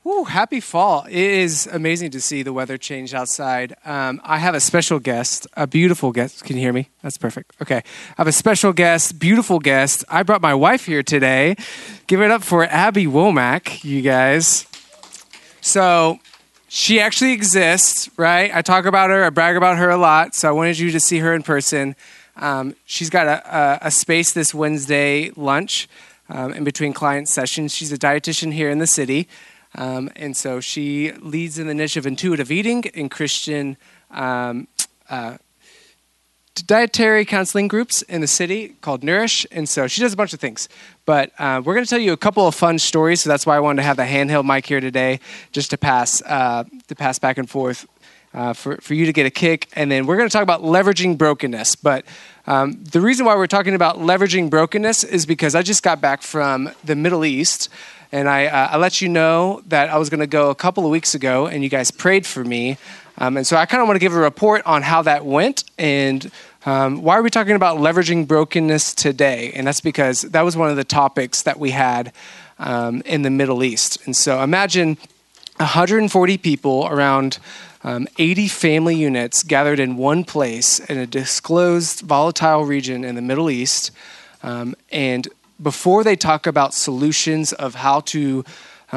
Ooh, happy fall. It is amazing to see the weather change outside. I have a special guest, a beautiful guest. Can you hear me? That's perfect. Okay. I have a special guest, beautiful guest. I brought my wife here today. Give it up for Abby Womack, you guys. So she actually exists, right? I talk about her, I brag about her a lot, so I wanted you to see her in person. She's got a space this Wednesday lunch in between client sessions. She's a dietitian here in the city. And so she leads in the niche of intuitive eating in Christian dietary counseling groups in the city called Nourish. And so she does a bunch of things. But we're going to tell you a couple of fun stories. So that's why I wanted to have the handheld mic here today, just to pass back and forth for you to get a kick. And then we're going to talk about leveraging brokenness. But the reason why we're talking about leveraging brokenness is because I just got back from the Middle East. And I let you know that I was going to go a couple of weeks ago, and you guys prayed for me. And so I kind of want to give a report on how that went and why are we talking about leveraging brokenness today? And that's because that was one of the topics that we had in the Middle East. And so imagine 140 people, around 80 family units gathered in one place in a disclosed, volatile region in the Middle East. And before they talk about solutions of how to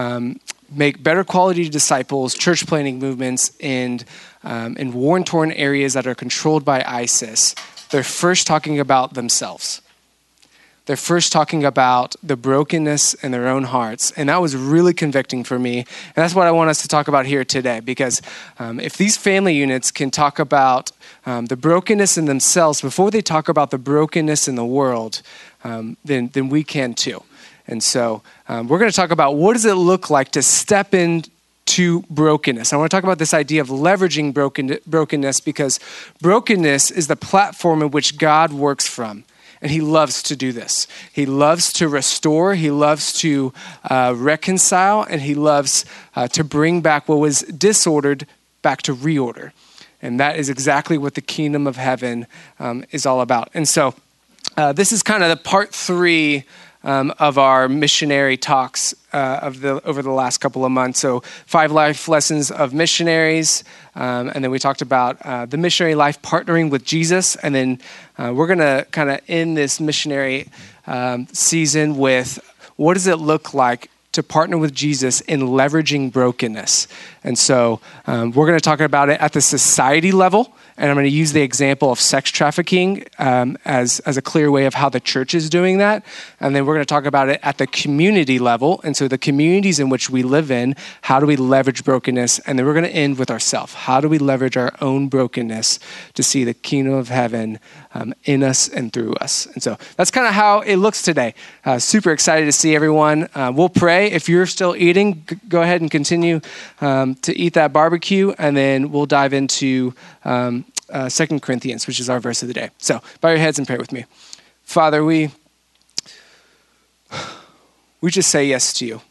make better quality disciples, church planting movements in war-torn areas that are controlled by ISIS, they're first talking about themselves. They're first talking about the brokenness in their own hearts. And that was really convicting for me. And that's what I want us to talk about here today. Because if these family units can talk about the brokenness in themselves before they talk about the brokenness in the world, then we can too. And so we're going to talk about what does it look like to step into brokenness. I want to talk about this idea of leveraging brokenness because brokenness is the platform in which God works from. And he loves to do this. He loves to restore. He loves to reconcile. And he loves to bring back what was disordered back to reorder. And that is exactly what the kingdom of heaven is all about. And so this is kind of the part 3 of our missionary talks over the last couple of months. So 5 life lessons of missionaries. And then we talked about the missionary life partnering with Jesus. And then we're going to kind of end this missionary season with what does it look like to partner with Jesus in leveraging brokenness. And so we're going to talk about it at the society level. And I'm going to use the example of sex trafficking as a clear way of how the church is doing that. And then we're going to talk about it at the community level. And so the communities in which we live in, how do we leverage brokenness? And then we're going to end with ourselves. How do we leverage our own brokenness to see the kingdom of heaven in us and through us? And so that's kind of how it looks today. Super excited to see everyone. We'll pray. If you're still eating, go ahead and continue to eat that barbecue. And then we'll dive into 2 Corinthians, which is our verse of the day. So bow your heads and pray with me. Father, we just say yes to you.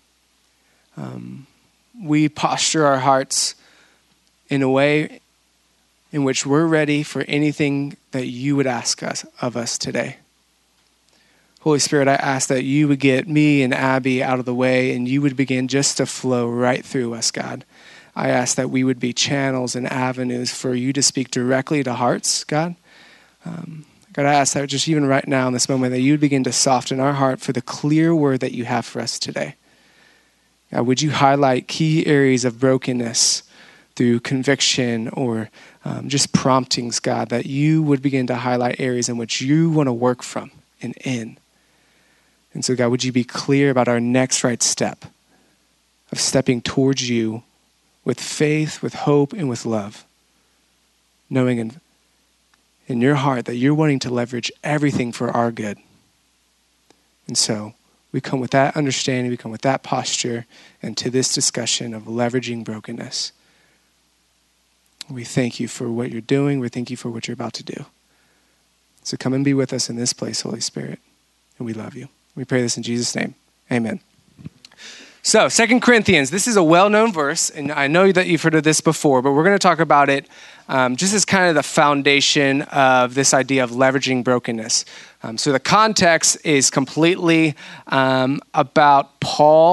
We posture our hearts in a way in which we're ready for anything that you would ask of us today. Holy Spirit, I ask that you would get me and Abby out of the way and you would begin just to flow right through us, God. I ask that we would be channels and avenues for you to speak directly to hearts, God. God, I ask that just even right now in this moment that you would begin to soften our heart for the clear word that you have for us today. God, would you highlight key areas of brokenness through conviction or just promptings, God, that you would begin to highlight areas in which you want to work from and in. And so, God, would you be clear about our next right step of stepping towards you with faith, with hope, and with love, knowing in your heart that you're wanting to leverage everything for our good. And so we come with that understanding, we come with that posture, and to this discussion of leveraging brokenness. We thank you for what you're doing. We thank you for what you're about to do. So come and be with us in this place, Holy Spirit. And we love you. We pray this in Jesus' name. Amen. So 2 Corinthians, this is a well-known verse, and I know that you've heard of this before, but we're going to talk about it just as kind of the foundation of this idea of leveraging brokenness. So the context is completely about Paul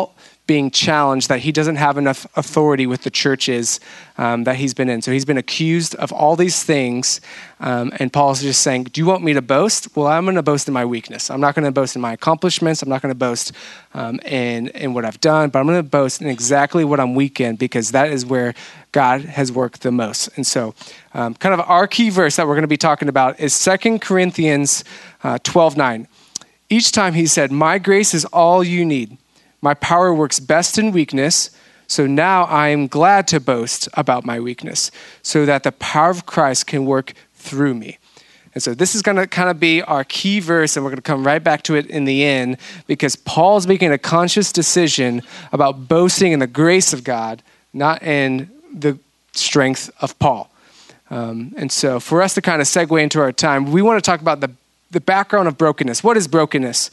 being challenged that he doesn't have enough authority with the churches that he's been in. So he's been accused of all these things, and Paul's just saying, do you want me to boast? Well, I'm going to boast in my weakness. I'm not going to boast in my accomplishments. I'm not going to boast in what I've done, but I'm going to boast in exactly what I'm weak in, because that is where God has worked the most. And so kind of our key verse that we're going to be talking about is 2 Corinthians 12:9. Each time he said, my grace is all you need. My power works best in weakness, so now I am glad to boast about my weakness, so that the power of Christ can work through me. And so this is going to kind of be our key verse, and we're going to come right back to it in the end, because Paul's making a conscious decision about boasting in the grace of God, not in the strength of Paul. And so for us to kind of segue into our time, we want to talk about the background of brokenness. What is brokenness?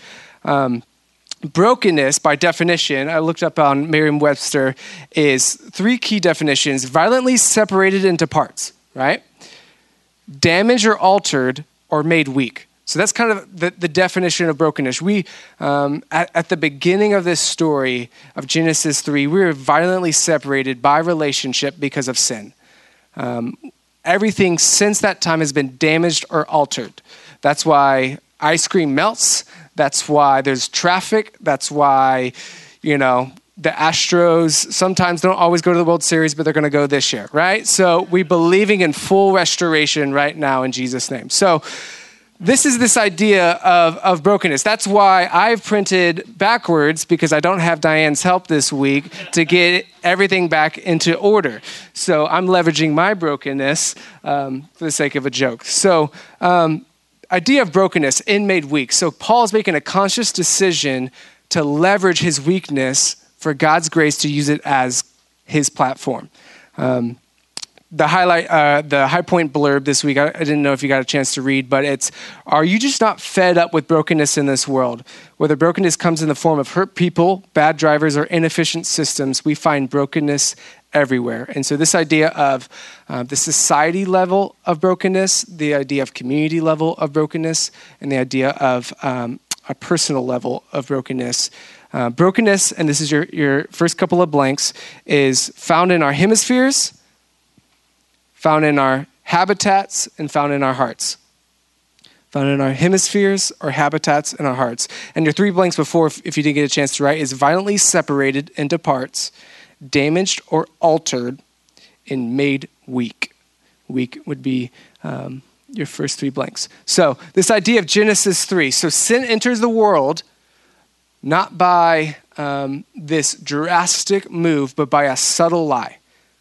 Brokenness, by definition, I looked up on Merriam-Webster, is 3 key definitions: violently separated into parts, right? Damaged or altered or made weak. So that's kind of the definition of brokenness. We, at the beginning of this story of Genesis 3, we were violently separated by relationship because of sin. Everything since that time has been damaged or altered. That's why ice cream melts. That's why there's traffic. That's why, the Astros sometimes don't always go to the World Series, but they're going to go this year, right? So we're believing in full restoration right now in Jesus' name. So this is this idea of brokenness. That's why I've printed backwards, because I don't have Diane's help this week to get everything back into order. So I'm leveraging my brokenness for the sake of a joke. So idea of brokenness in made weak. So Paul's making a conscious decision to leverage his weakness for God's grace to use it as his platform. The high point blurb this week, I didn't know if you got a chance to read, but it's, are you just not fed up with brokenness in this world? Whether brokenness comes in the form of hurt people, bad drivers, or inefficient systems, we find brokenness everywhere. And so this idea of the society level of brokenness, the idea of community level of brokenness, and the idea of a personal level of brokenness. Brokenness, and this is your first couple of blanks, is found in our hemispheres, found in our habitats, and found in our hearts. Found in our hemispheres, our habitats, and our hearts. And your 3 blanks before, if you didn't get a chance to write, is violently separated into parts, damaged or altered, and made weak. Weak would be your first 3 blanks. So this idea of Genesis 3. So sin enters the world not by this drastic move, but by a subtle lie.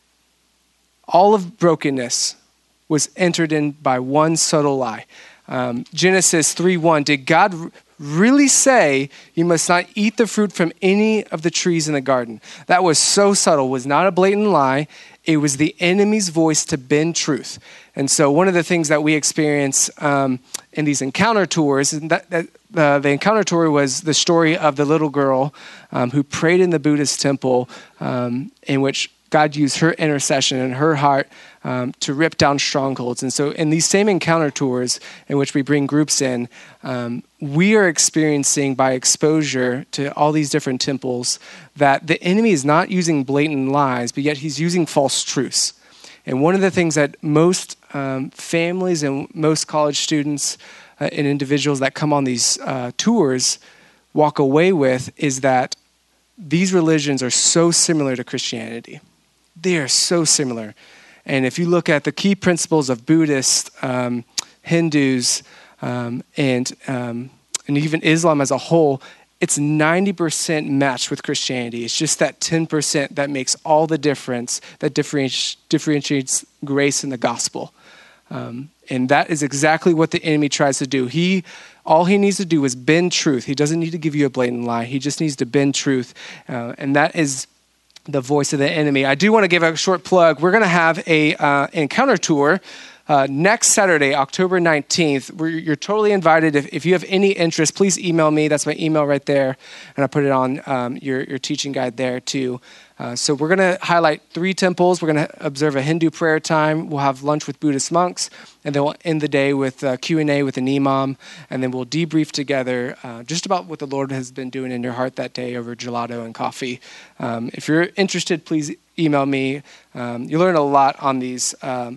All of brokenness was entered in by one subtle lie. Genesis 3:1, did God really say you must not eat the fruit from any of the trees in the garden? That was so subtle, was not a blatant lie. It was the enemy's voice to bend truth. And so one of the things that we experience in these encounter tours, and the encounter tour was the story of the little girl who prayed in the Buddhist temple, in which God used her intercession and her heart to rip down strongholds. And so in these same encounter tours in which we bring groups in, we are experiencing by exposure to all these different temples that the enemy is not using blatant lies, but yet he's using false truths. And one of the things that most families and most college students and individuals that come on these tours walk away with is that these religions are so similar to Christianity. They are so similar. And if you look at the key principles of Buddhists, Hindus, and even Islam as a whole, it's 90% matched with Christianity. It's just that 10% that makes all the difference, that differentiates grace in the gospel. And that is exactly what the enemy tries to do. All he needs to do is bend truth. He doesn't need to give you a blatant lie. He just needs to bend truth. And that is the voice of the enemy. I do want to give a short plug. We're going to have an encounter tour next Saturday, October 19th, you're totally invited. If you have any interest, please email me. That's my email right there. And I put it on your teaching guide there too. So we're going to highlight 3 temples. We're going to observe a Hindu prayer time. We'll have lunch with Buddhist monks. And then we'll end the day with Q&A with an imam. And then we'll debrief together just about what the Lord has been doing in your heart that day over gelato and coffee. If you're interested, please email me. You learn a lot on these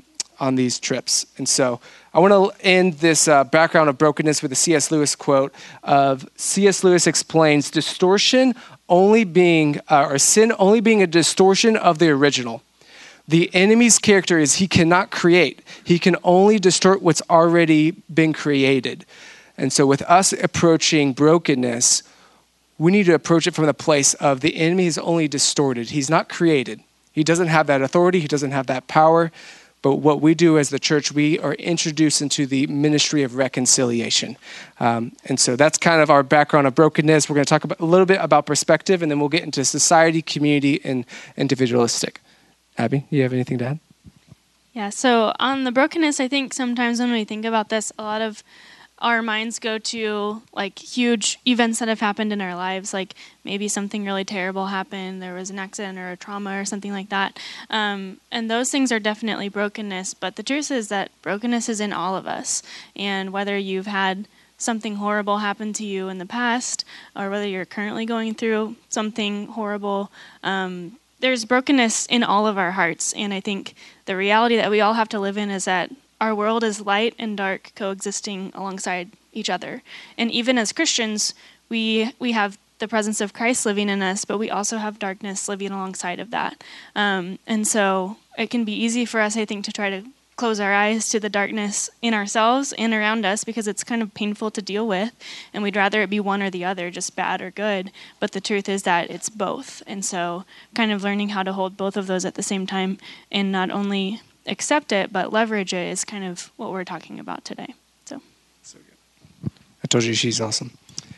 trips. And so I want to end this background of brokenness with a C.S. Lewis quote of C.S. Lewis explains distortion only being, or sin only being a distortion of the original. The enemy's character is he cannot create. He can only distort what's already been created. And so with us approaching brokenness, we need to approach it from the place of the enemy is only distorted. He's not created. He doesn't have that authority. He doesn't have that power. But what we do as the church, we are introduced into the ministry of reconciliation. And so that's kind of our background of brokenness. We're going to talk a little bit about perspective, and then we'll get into society, community, and individualistic. Abby, you have anything to add? Yeah, so on the brokenness, I think sometimes when we think about this, a lot of our minds go to like huge events that have happened in our lives, like maybe something really terrible happened, there was an accident or a trauma or something like that. And those things are definitely brokenness, but the truth is that brokenness is in all of us. And whether you've had something horrible happen to you in the past, or whether you're currently going through something horrible, there's brokenness in all of our hearts. And I think the reality that we all have to live in is that our world is light and dark coexisting alongside each other. And even as Christians, we have the presence of Christ living in us, but we also have darkness living alongside of that. And so it can be easy for us, I think, to try to close our eyes to the darkness in ourselves and around us because it's kind of painful to deal with. And we'd rather it be one or the other, just bad or good. But the truth is that it's both. And so kind of learning how to hold both of those at the same time and not only accept it, but leverage it is kind of what we're talking about today. So good. I told you she's awesome.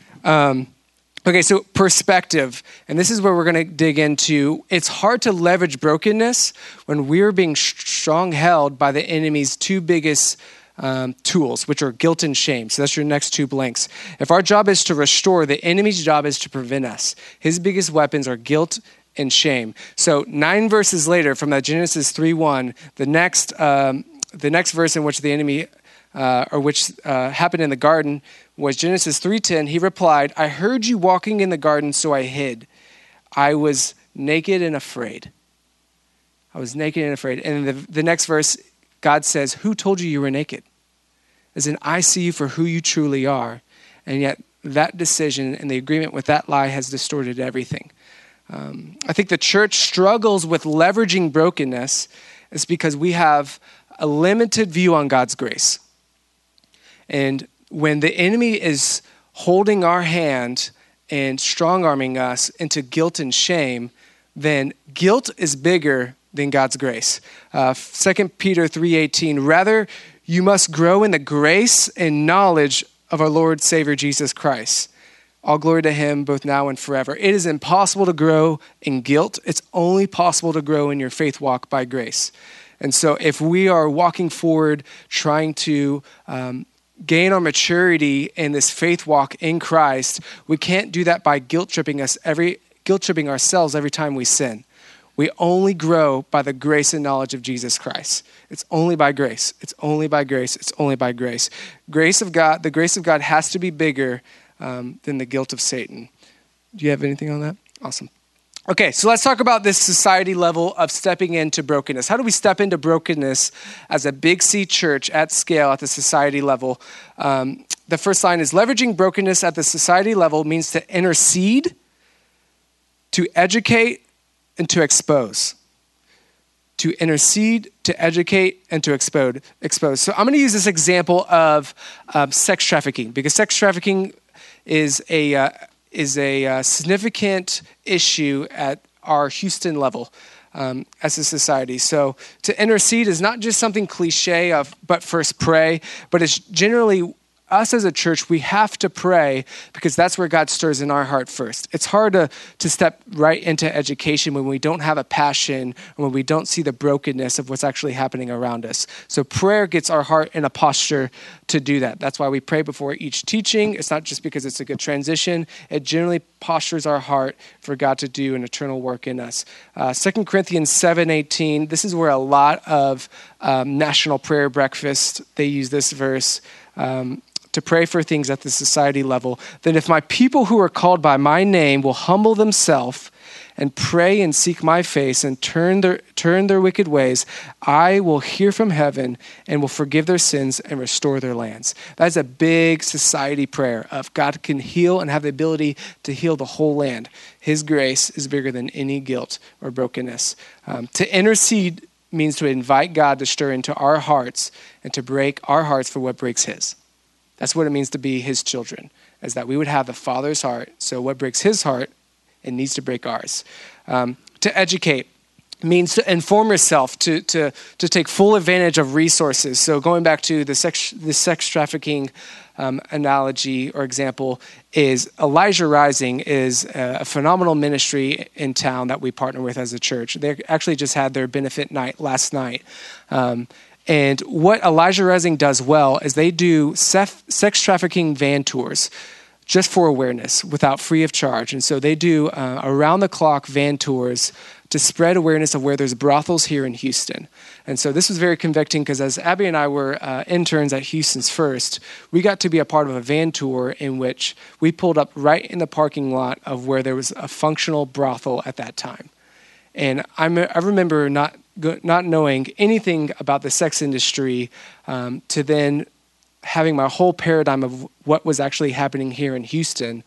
Okay, so perspective, and this is where we're going to dig into. It's hard to leverage brokenness when we're being strong-held by the enemy's 2 biggest tools, which are guilt and shame. So that's your next 2 blanks. If our job is to restore, the enemy's job is to prevent us. His biggest weapons are guilt and shame. So 9 verses later, from that Genesis 3:1, the next verse in which the enemy, happened in the garden, was Genesis 3:10. He replied, "I heard you walking in the garden, so I hid. I was naked and afraid." I was naked and afraid. And the next verse, God says, "Who told you you were naked?" As in, I see you for who you truly are. And yet that decision and the agreement with that lie has distorted everything. I think the church struggles with leveraging brokenness is because we have a limited view on God's grace. And when the enemy is holding our hand and strong-arming us into guilt and shame, then guilt is bigger than God's grace. 2 Peter 3:18, rather you must grow in the grace and knowledge of our Lord Savior Jesus Christ. All glory to him both now and forever. It is impossible to grow in guilt. It's only possible to grow in your faith walk by grace. And so if we are walking forward trying to gain our maturity in this faith walk in Christ, we can't do that by guilt tripping ourselves every time we sin. We only grow by the grace and knowledge of Jesus Christ. It's only by grace. It's only by grace. It's only by grace. The grace of God has to be bigger than the guilt of Satan. Do you have anything on that? Awesome. Okay, so let's talk about this society level of stepping into brokenness. How do we step into brokenness as a Big C church at scale at the society level? The first line is leveraging brokenness at the society level means to intercede, to educate, and to expose. To intercede, to educate, and to expose. So I'm going to use this example of sex trafficking because sex trafficking is a significant issue at our Houston level as a society. So to intercede is not just something cliche of but first pray, but it's generally us as a church, we have to pray because that's where God stirs in our heart first. It's hard to step right into education when we don't have a passion and when we don't see the brokenness of what's actually happening around us. So prayer gets our heart in a posture to do that. That's why we pray before each teaching. It's not just because it's a good transition. It generally postures our heart for God to do an eternal work in us. 2 Corinthians 7:18, this is where a lot of National Prayer Breakfast, they use this verse to pray for things at the society level. Then if my people who are called by my name will humble themselves and pray and seek my face and turn their wicked ways, I will hear from heaven and will forgive their sins and restore their lands. That's a big society prayer of God can heal and have the ability to heal the whole land. His grace is bigger than any guilt or brokenness. To intercede means to invite God to stir into our hearts and to break our hearts for what breaks his. That's what it means to be his children, is that we would have the Father's heart. So what breaks his heart, it needs to break ours. To educate means to inform yourself, to take full advantage of resources. So going back to the sex trafficking analogy or example, is Elijah Rising is a phenomenal ministry in town that we partner with as a church. They actually just had their benefit night last night. And what Elijah Rising does well is they do sex trafficking van tours just for awareness without free of charge. And so they do around-the-clock van tours to spread awareness of where there's brothels here in Houston. And so this was very convicting because as Abby and I were interns at Houston's First, we got to be a part of a van tour in which we pulled up right in the parking lot of where there was a functional brothel at that time. And I remember not knowing anything about the sex industry to then having my whole paradigm of what was actually happening here in Houston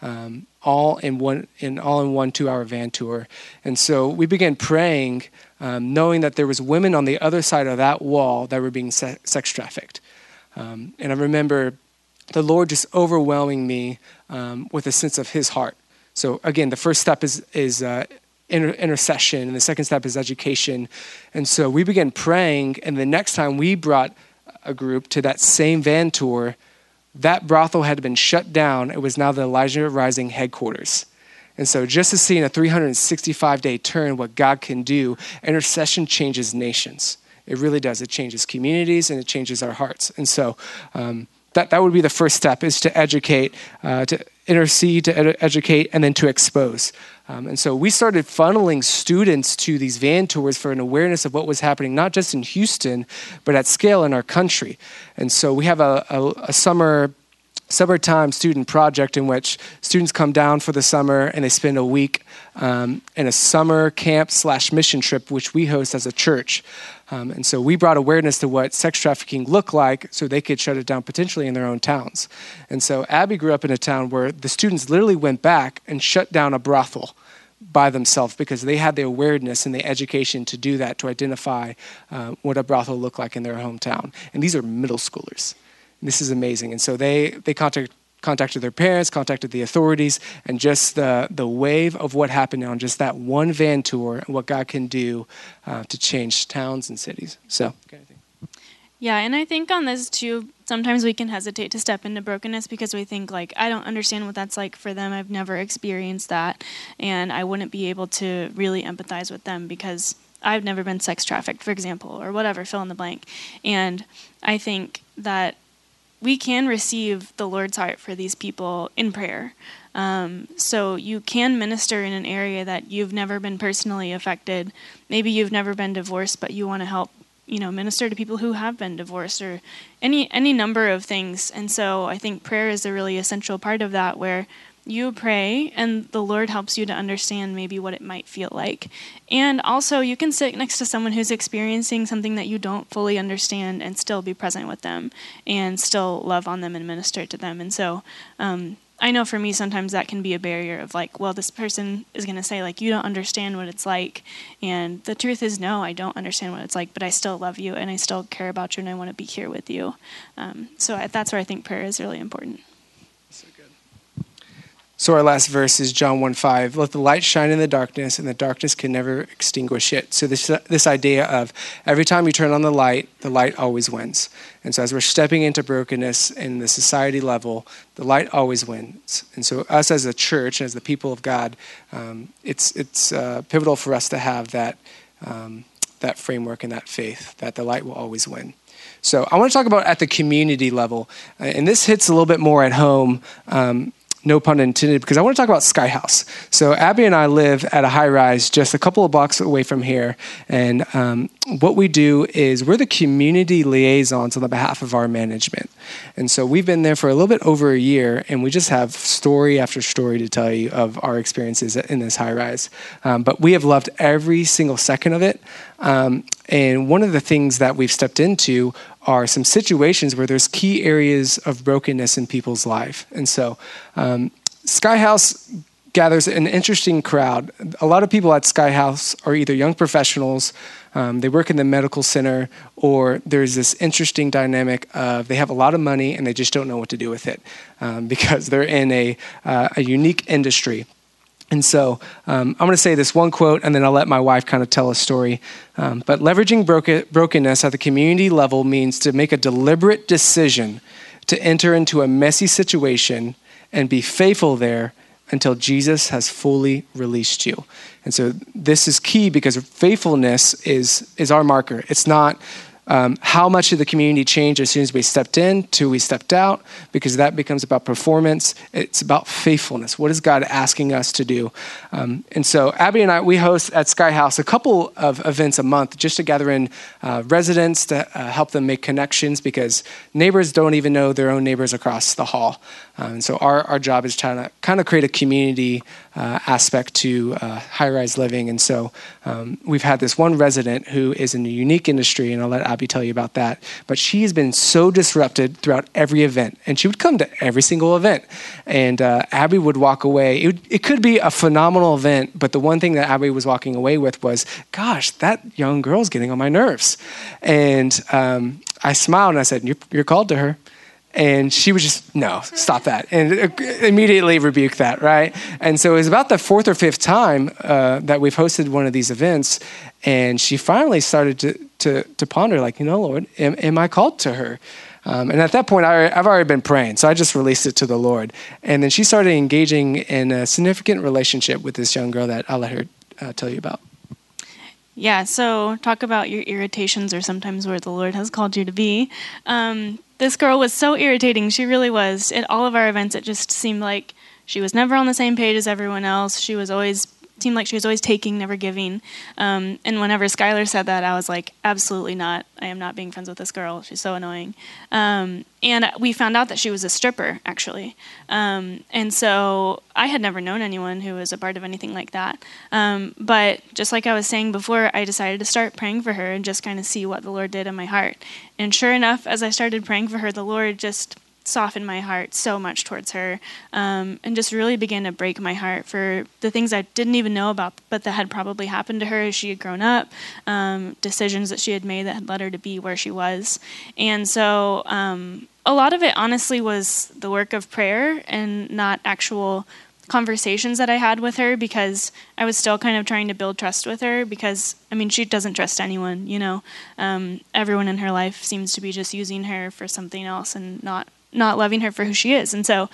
all in one 2-hour van tour. And so we began praying, knowing that there was women on the other side of that wall that were being sex trafficked. And I remember the Lord just overwhelming me with a sense of his heart. So again, the first step is intercession, and the second step is education. And so we began praying, and the next time we brought a group to that same van tour, that brothel had been shut down. It was now the Elijah Rising headquarters. And so just to see in a 365-day turn what God can do, intercession changes nations. It really does. It changes communities, and it changes our hearts. And so that would be the first step, is to educate, to intercede, to educate, and then to expose. And so we started funneling students to these van tours for an awareness of what was happening, not just in Houston, but at scale in our country. And so we have a summertime student project in which students come down for the summer and they spend a week in a summer camp / mission trip, which we host as a church. And so we brought awareness to what sex trafficking looked like so they could shut it down potentially in their own towns. And so Abby grew up in a town where the students literally went back and shut down a brothel by themselves because they had the awareness and the education to do that, to identify what a brothel looked like in their hometown. And these are middle schoolers. This is amazing. And so they contacted their parents, contacted the authorities, and just the wave of what happened on just that one van tour and what God can do to change towns and cities. So, yeah, and I think on this too, sometimes we can hesitate to step into brokenness because we think like, I don't understand what that's like for them. I've never experienced that, and I wouldn't be able to really empathize with them because I've never been sex trafficked, for example, or whatever, fill in the blank. And I think that we can receive the Lord's heart for these people in prayer. So you can minister in an area that you've never been personally affected. Maybe you've never been divorced, but you want to help, minister to people who have been divorced, or any number of things. And so I think prayer is a really essential part of that, where you pray and the Lord helps you to understand maybe what it might feel like. And also you can sit next to someone who's experiencing something that you don't fully understand and still be present with them and still love on them and minister to them. And so I know for me sometimes that can be a barrier of like, well, this person is going to say like, you don't understand what it's like. And the truth is, no, I don't understand what it's like, but I still love you and I still care about you and I want to be here with you. So that's where I think prayer is really important. So our last verse is John 1:5. Let the light shine in the darkness, and the darkness can never extinguish it. So this idea of every time you turn on the light always wins. And so as we're stepping into brokenness in the society level, the light always wins. And so us as a church, as the people of God, it's pivotal for us to have that framework and that faith that the light will always win. So I want to talk about at the community level, and this hits a little bit more at home. No pun intended, because I want to talk about Sky House. So Abby and I live at a high rise just a couple of blocks away from here. And what we do is we're the community liaisons on the behalf of our management. And so we've been there for a little bit over a year, and we just have story after story to tell you of our experiences in this high rise. But we have loved every single second of it. And one of the things that we've stepped into are some situations where there's key areas of brokenness in people's life. And so Sky House gathers an interesting crowd. A lot of people at Sky House are either young professionals, they work in the medical center, or there's this interesting dynamic of they have a lot of money and they just don't know what to do with it because they're in a unique industry. And so I'm going to say this one quote, and then I'll let my wife kind of tell a story. But leveraging brokenness at the community level means to make a deliberate decision to enter into a messy situation and be faithful there until Jesus has fully released you. And so this is key because faithfulness is our marker. It's not how much of the community changed as soon as we stepped in to we stepped out, because that becomes about performance. It's about faithfulness. What is God asking us to do? And so Abby and I, we host at Sky House a couple of events a month just to gather in residents to help them make connections, because neighbors don't even know their own neighbors across the hall. And so our job is trying to kind of create a community aspect to high-rise living. And so we've had this one resident who is in a unique industry, and I'll let Abby tell you about that. But she has been so disrupted throughout every event, and she would come to every single event. And Abby would walk away. It could be a phenomenal event, but the one thing that Abby was walking away with was, gosh, that young girl's getting on my nerves. And I smiled and I said, you're called to her. And she was just, no, stop that. And immediately rebuke that, right? And so it was about the fourth or fifth time that we've hosted one of these events. And she finally started to ponder, like, Lord, am I called to her? And at that point, I've already been praying. So I just released it to the Lord. And then she started engaging in a significant relationship with this young girl that I'll let her tell you about. Yeah, so talk about your irritations, or sometimes where the Lord has called you to be. This girl was so irritating. She really was. At all of our events, it just seemed like she was never on the same page as everyone else. Seemed like she was always taking, never giving. And whenever Skylar said that, I was like, absolutely not. I am not being friends with this girl. She's so annoying. And we found out that she was a stripper, actually. And so I had never known anyone who was a part of anything like that. But just like I was saying before, I decided to start praying for her and just kind of see what the Lord did in my heart. And sure enough, as I started praying for her, the Lord just softened my heart so much towards her, and just really began to break my heart for the things I didn't even know about, but that had probably happened to her as she had grown up, decisions that she had made that had led her to be where she was. And so a lot of it honestly was the work of prayer and not actual conversations that I had with her, because I was still kind of trying to build trust with her, because she doesn't trust anyone, everyone in her life seems to be just using her for something else and not loving her for who she is. And so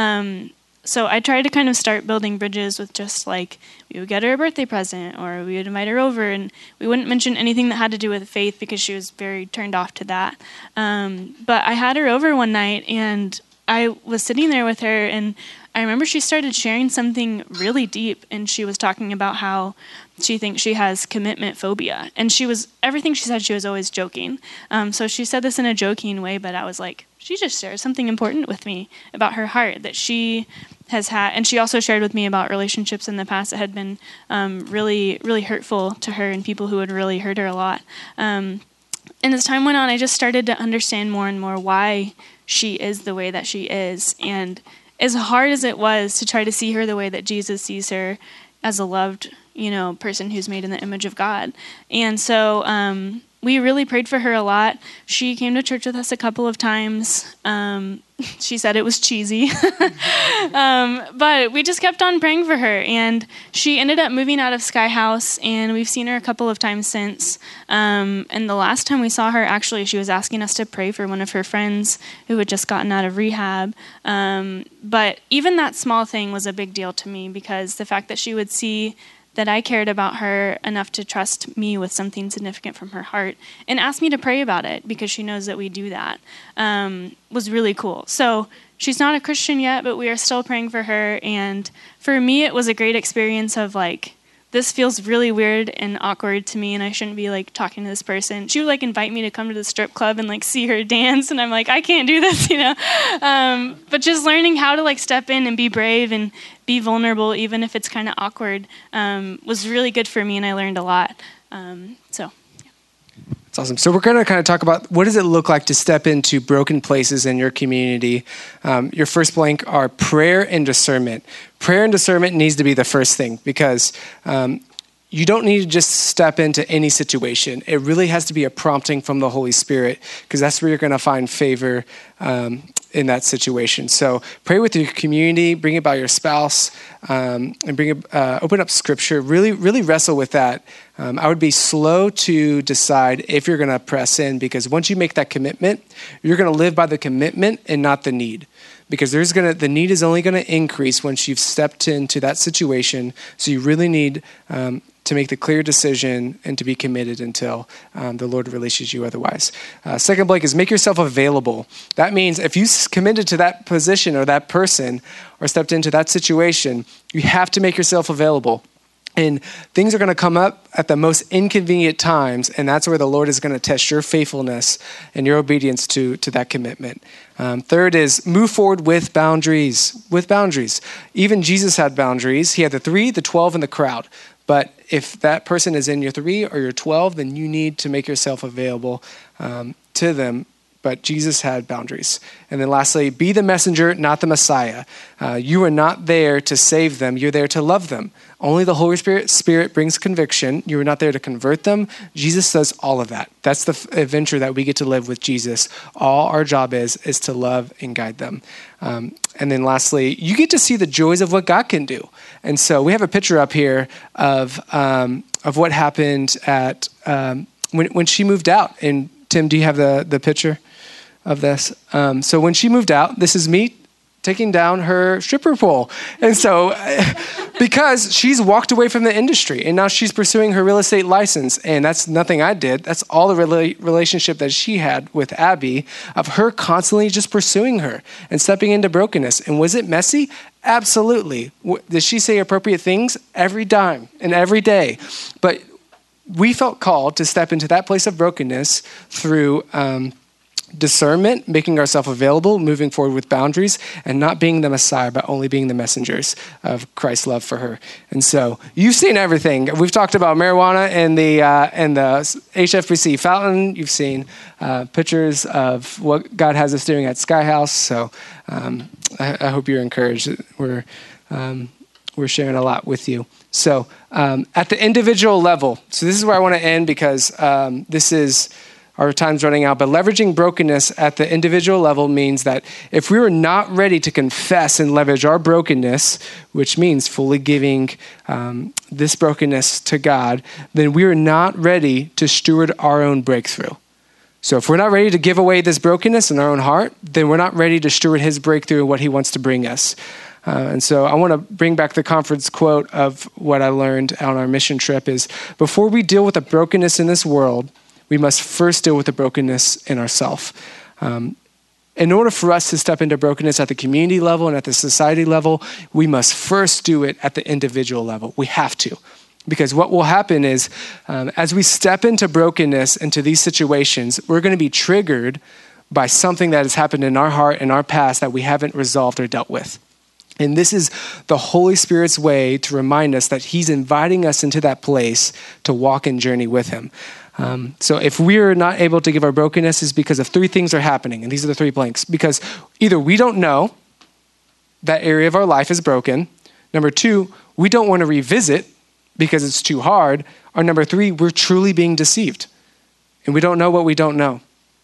I tried to kind of start building bridges with just like, we would get her a birthday present, or we would invite her over, and we wouldn't mention anything that had to do with faith because she was very turned off to that. But I had her over one night, and I was sitting there with her, and I remember she started sharing something really deep, and she was talking about how she thinks she has commitment phobia. And everything she said, she was always joking. So she said this in a joking way, but I was like, she just shared something important with me about her heart that she has had. And she also shared with me about relationships in the past that had been really, really hurtful to her, and people who had really hurt her a lot. And as time went on, I just started to understand more and more why she is the way that she is. And as hard as it was to try to see her the way that Jesus sees her, as a loved person who's made in the image of God. And so we really prayed for her a lot. She came to church with us a couple of times. She said it was cheesy. But we just kept on praying for her. And she ended up moving out of Sky House, and we've seen her a couple of times since. And the last time we saw her, actually, she was asking us to pray for one of her friends who had just gotten out of rehab. But even that small thing was a big deal to me, because the fact that she would see that I cared about her enough to trust me with something significant from her heart and ask me to pray about it, because she knows that we do that, was really cool. So she's not a Christian yet, but we are still praying for her. And for me, it was a great experience of this feels really weird and awkward to me, and I shouldn't be talking to this person. She would invite me to come to the strip club and see her dance, and I'm I can't do this, But just learning how to step in and be brave and be vulnerable, even if it's kind of awkward, was really good for me, and I learned a lot. That's awesome. So we're going to kind of talk about what does it look like to step into broken places in your community. Your first blank are prayer and discernment. Prayer and discernment needs to be the first thing, because you don't need to just step into any situation. It really has to be a prompting from the Holy Spirit, because that's where you're going to find favor in that situation. So pray with your community, bring it by your spouse, and open up Scripture. Really, really wrestle with that. I would be slow to decide if you're going to press in, because once you make that commitment, you're going to live by the commitment and not the need. Because the need is only going to increase once you've stepped into that situation. So you really need to make the clear decision and to be committed until the Lord releases you otherwise. Second blank is make yourself available. That means if you committed to that position or that person or stepped into that situation, you have to make yourself available. And things are going to come up at the most inconvenient times, and that's where the Lord is going to test your faithfulness and your obedience to that commitment. Third is move forward with boundaries. With boundaries. Even Jesus had boundaries. He had the 3, the 12, and the crowd. But if that person is in your 3 or your 12, then you need to make yourself available to them. But Jesus had boundaries. And then lastly, be the messenger, not the Messiah. You are not there to save them. You're there to love them. Only the Holy Spirit brings conviction. You are not there to convert them. Jesus does all of that. That's the adventure that we get to live with Jesus. All our job is to love and guide them. And then lastly, you get to see the joys of what God can do. And so we have a picture up here of what happened at when she moved out. And Tim, do you have the picture of this? So when she moved out, this is me taking down her stripper pole. And so because she's walked away from the industry and now she's pursuing her real estate license, and that's nothing I did. That's all the relationship that she had with Abby, of her constantly just pursuing her and stepping into brokenness. And was it messy? Absolutely. Did she say appropriate things? Every time and every day. But we felt called to step into that place of brokenness through discernment, making ourselves available, moving forward with boundaries, and not being the Messiah, but only being the messengers of Christ's love for her. And so you've seen everything. We've talked about marijuana and the HFBC fountain. You've seen pictures of what God has us doing at Sky House. So I hope you're encouraged. We're sharing a lot with you. So at the individual level, so this is where I want to end, because this is our time's running out, but leveraging brokenness at the individual level means that if we are not ready to confess and leverage our brokenness, which means fully giving this brokenness to God, then we are not ready to steward our own breakthrough. So if we're not ready to give away this brokenness in our own heart, then we're not ready to steward his breakthrough and what he wants to bring us. And so I want to bring back the conference quote of what I learned on our mission trip is, before we deal with the brokenness in this world, we must first deal with the brokenness in ourselves. In order for us to step into brokenness at the community level and at the society level, we must first do it at the individual level. We have to. Because what will happen is, as we step into brokenness, into these situations, we're going to be triggered by something that has happened in our heart and our past that we haven't resolved or dealt with. And this is the Holy Spirit's way to remind us that he's inviting us into that place to walk and journey with him. So if we're not able to give our brokenness, is because of 3 things are happening. And these are the 3 blanks. Because either we don't know that area of our life is broken. Number 2, we don't want to revisit because it's too hard. Or number 3, we're truly being deceived and we don't know what we don't know.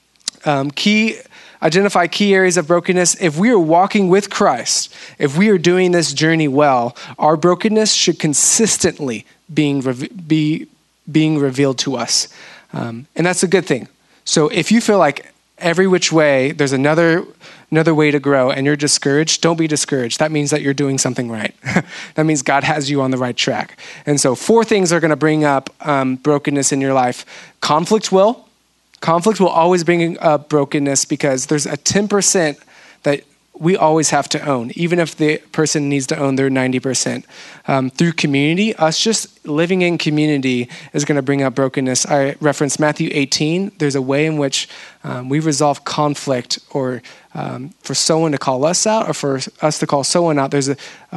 Identify key areas of brokenness. If we are walking with Christ, if we are doing this journey well, our brokenness should consistently be being revealed to us. And that's a good thing. So if you feel like every which way there's another way to grow and you're discouraged, don't be discouraged. That means that you're doing something right. That means God has you on the right track. And so 4 things are going to bring up brokenness in your life. Conflict will always bring up brokenness because there's a 10% that we always have to own, even if the person needs to own their 90%. Through community, us just living in community is going to bring up brokenness. I referenced Matthew 18. There's a way in which we resolve conflict, or for someone to call us out or for us to call someone out. There's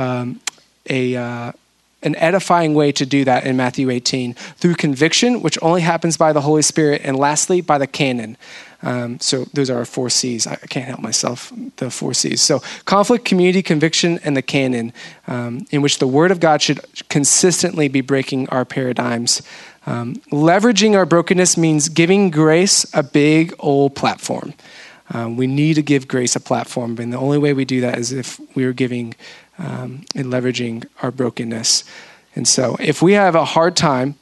an edifying way to do that in Matthew 18 through conviction, which only happens by the Holy Spirit, and lastly, by the canon. So those are our 4 C's. I can't help myself, the 4 C's. So conflict, community, conviction, and the canon, in which the word of God should consistently be breaking our paradigms. Leveraging our brokenness means giving grace a big old platform. We need to give grace a platform, and the only way we do that is if we are giving and leveraging our brokenness. And so if we have a hard time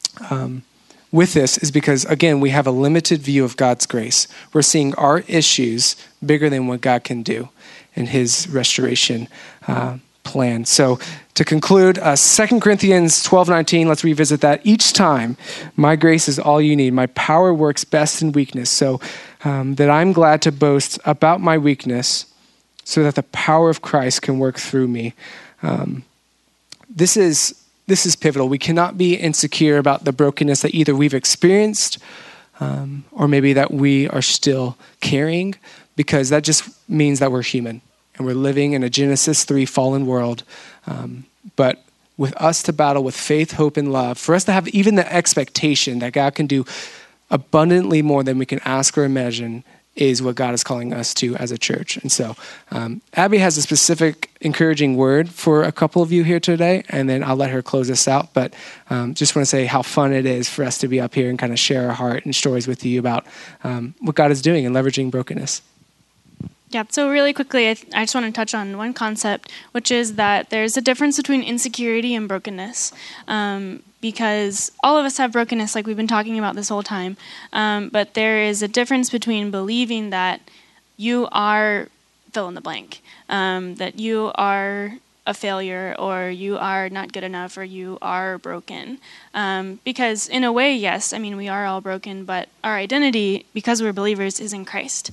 with this, is because, again, we have a limited view of God's grace. We're seeing our issues bigger than what God can do in his restoration plan. So to conclude, 2 Corinthians 12:19, let's revisit that. Each time, my grace is all you need. My power works best in weakness, so that I'm glad to boast about my weakness, so that the power of Christ can work through me. This is pivotal. We cannot be insecure about the brokenness that either we've experienced or maybe that we are still carrying, because that just means that we're human and we're living in a Genesis 3 fallen world. But with us to battle with faith, hope, and love, for us to have even the expectation that God can do abundantly more than we can ask or imagine, is what God is calling us to as a church. And so Abby has a specific encouraging word for a couple of you here today, and then I'll let her close us out. But just want to say how fun it is for us to be up here and kind of share our heart and stories with you about what God is doing and leveraging brokenness. Yeah, so really quickly, I just want to touch on one concept, which is that there's a difference between insecurity and brokenness. Because all of us have brokenness, like we've been talking about this whole time. But there is a difference between believing that you are fill in the blank, that you are a failure, or you are not good enough, or you are broken. Because in a way, yes, I mean, we are all broken, but our identity, because we're believers, is in Christ.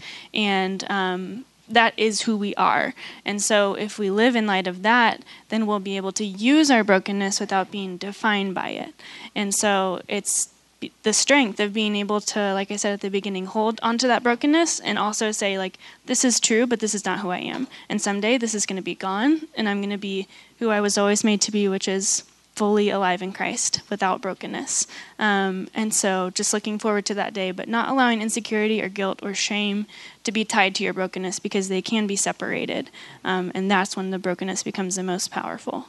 And that is who we are. And so if we live in light of that, then we'll be able to use our brokenness without being defined by it. And so it's the strength of being able to, like I said at the beginning, hold onto that brokenness and also say, like, this is true, but this is not who I am. And someday this is going to be gone, and I'm going to be who I was always made to be, which is fully alive in Christ without brokenness. And so just looking forward to that day, but not allowing insecurity or guilt or shame to be tied to your brokenness, because they can be separated. And that's when the brokenness becomes the most powerful.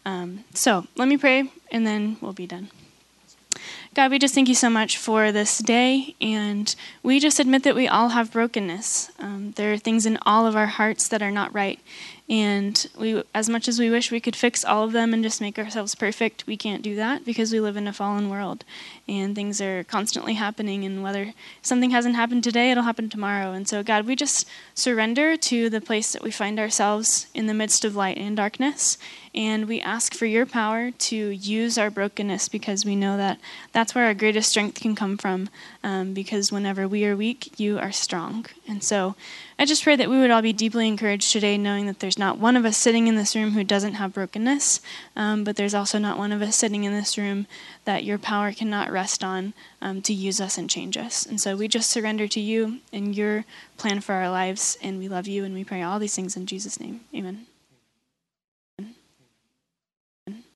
So let me pray, and then we'll be done. God, we just thank you so much for this day, and we just admit that we all have brokenness. There are things in all of our hearts that are not right, and we, as much as we wish we could fix all of them and just make ourselves perfect, we can't do that because we live in a fallen world, and things are constantly happening, and whether something hasn't happened today, it'll happen tomorrow. And so, God, we just surrender to the place that we find ourselves in the midst of light and darkness, and we ask for your power to use our brokenness, because we know that that's where our greatest strength can come from, because whenever we are weak, you are strong. And so I just pray that we would all be deeply encouraged today, knowing that there's not one of us sitting in this room who doesn't have brokenness, but there's also not one of us sitting in this room that your power cannot rest on to use us and change us. And so we just surrender to you and your plan for our lives, and we love you, and we pray all these things in Jesus' name. Amen.